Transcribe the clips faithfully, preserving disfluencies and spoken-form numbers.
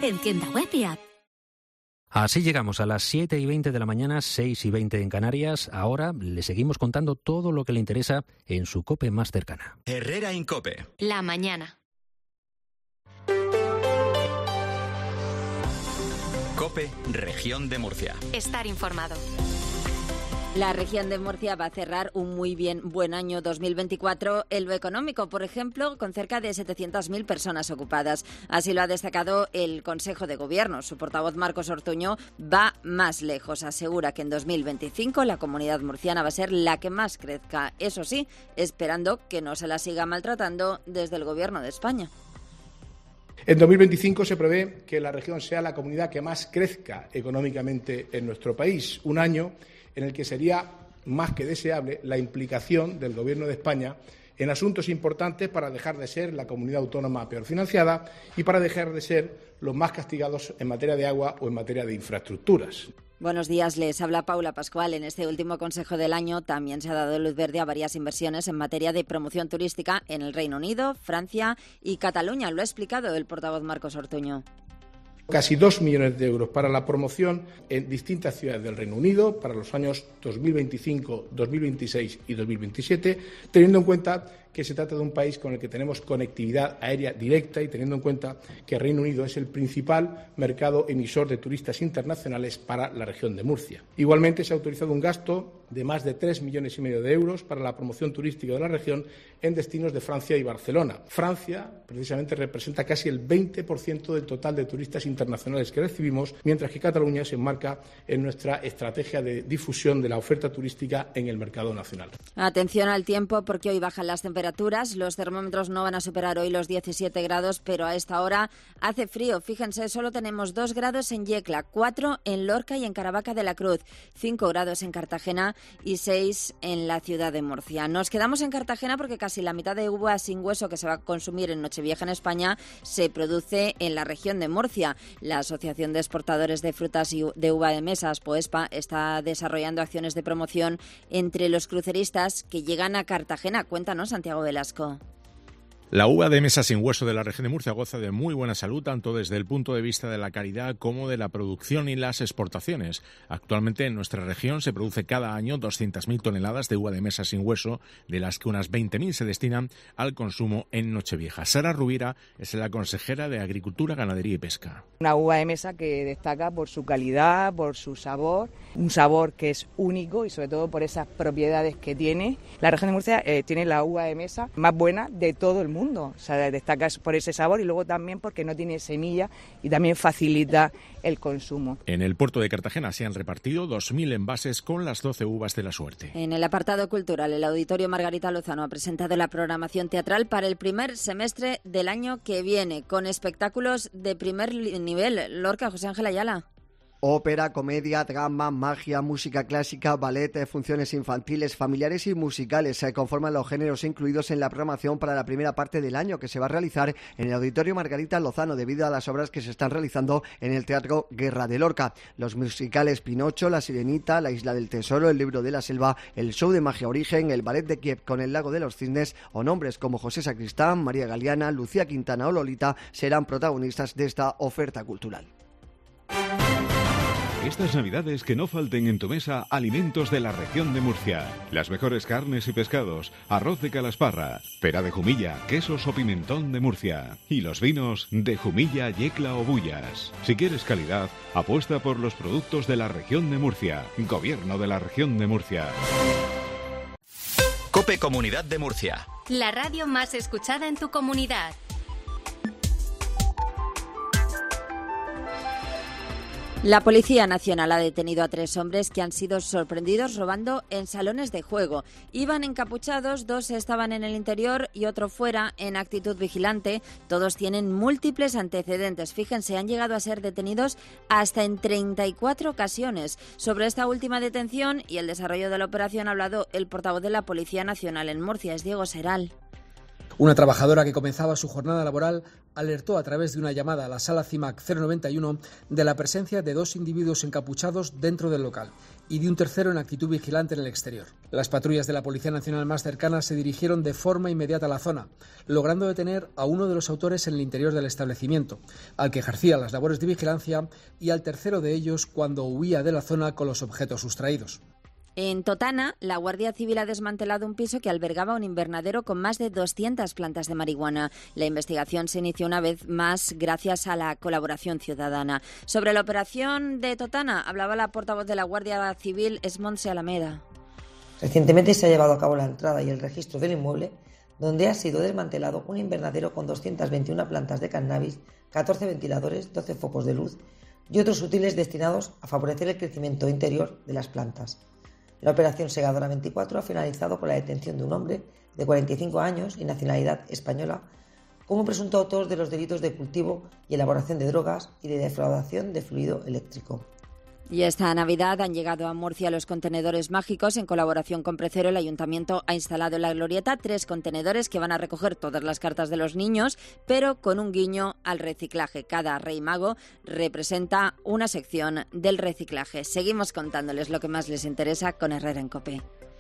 en tienda web y app. Así llegamos a las siete y veinte de la mañana, seis y veinte en Canarias. Ahora le seguimos contando todo lo que le interesa en su COPE más cercana. Herrera Incope. La mañana. COPE, Región de Murcia. Estar informado. La región de Murcia va a cerrar un muy bien buen año dos mil veinticuatro en lo económico, por ejemplo, con cerca de setecientas mil personas ocupadas. Así lo ha destacado el Consejo de Gobierno. Su portavoz, Marcos Ortuño, va más lejos. Asegura que en dos mil veinticinco la comunidad murciana va a ser la que más crezca. Eso sí, esperando que no se la siga maltratando desde el Gobierno de España. En dos mil veinticinco se prevé que la región sea la comunidad que más crezca económicamente en nuestro país. Un año en el que sería más que deseable la implicación del Gobierno de España en asuntos importantes para dejar de ser la comunidad autónoma peor financiada y para dejar de ser los más castigados en materia de agua o en materia de infraestructuras. Buenos días, les habla Paula Pascual. En este último Consejo del año también se ha dado luz verde a varias inversiones en materia de promoción turística en el Reino Unido, Francia y Cataluña. Lo ha explicado el portavoz Marcos Ortuño. Casi dos millones de euros para la promoción en distintas ciudades del Reino Unido para los años dos mil veinticinco, dos mil veintiséis y dos mil veintisiete, teniendo en cuenta que se trata de un país con el que tenemos conectividad aérea directa y teniendo en cuenta que el Reino Unido es el principal mercado emisor de turistas internacionales para la región de Murcia. Igualmente se ha autorizado un gasto de más de tres millones y medio de euros para la promoción turística de la región en destinos de Francia y Barcelona. Francia, precisamente, representa casi el veinte por ciento del total de turistas internacionales que recibimos, mientras que Cataluña se enmarca en nuestra estrategia de difusión de la oferta turística en el mercado nacional. Atención al tiempo, porque hoy bajan las temperaturas. Los termómetros no van a superar hoy los diecisiete grados, pero a esta hora hace frío. Fíjense, solo tenemos dos grados en Yecla, cuatro en Lorca y en Caravaca de la Cruz, cinco grados en Cartagena y seis en la ciudad de Murcia. Nos quedamos en Cartagena porque casi la mitad de uva sin hueso que se va a consumir en Nochevieja en España se produce en la región de Murcia. La Asociación de Exportadores de Frutas y de Uva de Mesas, POESPA, está desarrollando acciones de promoción entre los cruceristas que llegan a Cartagena. Cuéntanos, Santiago Velasco. La uva de mesa sin hueso de la región de Murcia goza de muy buena salud, tanto desde el punto de vista de la calidad como de la producción y las exportaciones. Actualmente en nuestra región se produce cada año doscientas mil toneladas de uva de mesa sin hueso, de las que unas veinte mil se destinan al consumo en Nochevieja. Sara Rubira es la consejera de Agricultura, Ganadería y Pesca. Una uva de mesa que destaca por su calidad, por su sabor, un sabor que es único y sobre todo por esas propiedades que tiene. La región de Murcia eh, tiene la uva de mesa más buena de todo el mundo. mundo, o sea, destaca por ese sabor y luego también porque no tiene semilla y también facilita el consumo. En el puerto de Cartagena se han repartido dos mil envases con las doce uvas de la suerte. En el apartado cultural, el Auditorio Margarita Lozano ha presentado la programación teatral para el primer semestre del año que viene, con espectáculos de primer nivel. Lorca, José Ángel Ayala. Ópera, comedia, drama, magia, música clásica, ballet, funciones infantiles, familiares y musicales se conforman los géneros incluidos en la programación para la primera parte del año, que se va a realizar en el Auditorio Margarita Lozano debido a las obras que se están realizando en el Teatro Guerra de Lorca. Los musicales Pinocho, La Sirenita, La Isla del Tesoro, El Libro de la Selva, el show de magia Origen, el ballet de Kiev con El Lago de los Cisnes o nombres como José Sacristán, María Galeana, Lucía Quintana o Lolita serán protagonistas de esta oferta cultural. Estas navidades que no falten en tu mesa alimentos de la región de Murcia. Las mejores carnes y pescados, arroz de Calasparra, pera de Jumilla, quesos o pimentón de Murcia. Y los vinos de Jumilla, Yecla o Bullas. Si quieres calidad, apuesta por los productos de la región de Murcia. Gobierno de la región de Murcia. COPE Comunidad de Murcia. La radio más escuchada en tu comunidad. La Policía Nacional ha detenido a tres hombres que han sido sorprendidos robando en salones de juego. Iban encapuchados, dos estaban en el interior y otro fuera, en actitud vigilante. Todos tienen múltiples antecedentes. Fíjense, han llegado a ser detenidos hasta en treinta y cuatro ocasiones. Sobre esta última detención y el desarrollo de la operación ha hablado el portavoz de la Policía Nacional en Murcia, es Diego Seral. Una trabajadora que comenzaba su jornada laboral alertó a través de una llamada a la sala CIMAC cero noventa y uno de la presencia de dos individuos encapuchados dentro del local y de un tercero en actitud vigilante en el exterior. Las patrullas de la Policía Nacional más cercanas se dirigieron de forma inmediata a la zona, logrando detener a uno de los autores en el interior del establecimiento, al que ejercía las labores de vigilancia, y al tercero de ellos cuando huía de la zona con los objetos sustraídos. En Totana, la Guardia Civil ha desmantelado un piso que albergaba un invernadero con más de doscientas plantas de marihuana. La investigación se inició una vez más gracias a la colaboración ciudadana. Sobre la operación de Totana hablaba la portavoz de la Guardia Civil, Esmontse Alameda. Recientemente se ha llevado a cabo la entrada y el registro del inmueble, donde ha sido desmantelado un invernadero con doscientas veintiuna plantas de cannabis, catorce ventiladores, doce focos de luz y otros útiles destinados a favorecer el crecimiento interior de las plantas. La operación Segadora veinticuatro ha finalizado con la detención de un hombre de cuarenta y cinco años y nacionalidad española como presunto autor de los delitos de cultivo y elaboración de drogas y de defraudación de fluido eléctrico. Y esta Navidad han llegado a Murcia los contenedores mágicos. En colaboración con Precero, el Ayuntamiento ha instalado en la glorieta tres contenedores que van a recoger todas las cartas de los niños, pero con un guiño al reciclaje. Cada Rey Mago representa una sección del reciclaje. Seguimos contándoles lo que más les interesa con Herrera en COPE.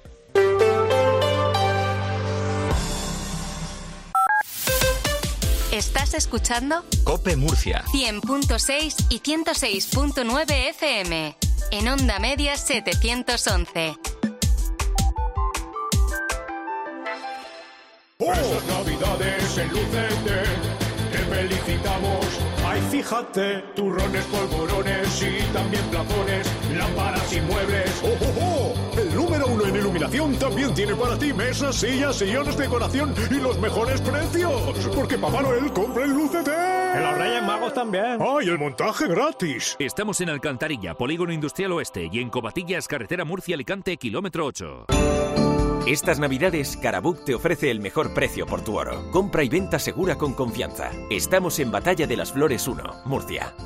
¿Estás escuchando? COPE Murcia. cien punto seis y ciento seis punto nueve F M. En onda media setecientos once. ¡Oh! Estas navidades en Lucete te felicitamos. Ay, fíjate, turrones, polvorones y también plafones, lámparas y muebles. ¡Oh, oh, oh! El número uno en iluminación también tiene para ti mesas, sillas, sillones, decoración y los mejores precios. Porque Papá Noel compra en Lucete. ¡Que los Reyes Magos también! ¡Ay, el montaje gratis! Estamos en Alcantarilla, Polígono Industrial Oeste, y en Covatillas, carretera Murcia-Alicante, kilómetro ocho. Estas Navidades, Carabuc te ofrece el mejor precio por tu oro. Compra y venta segura con confianza. Estamos en Batalla de las Flores uno, Murcia.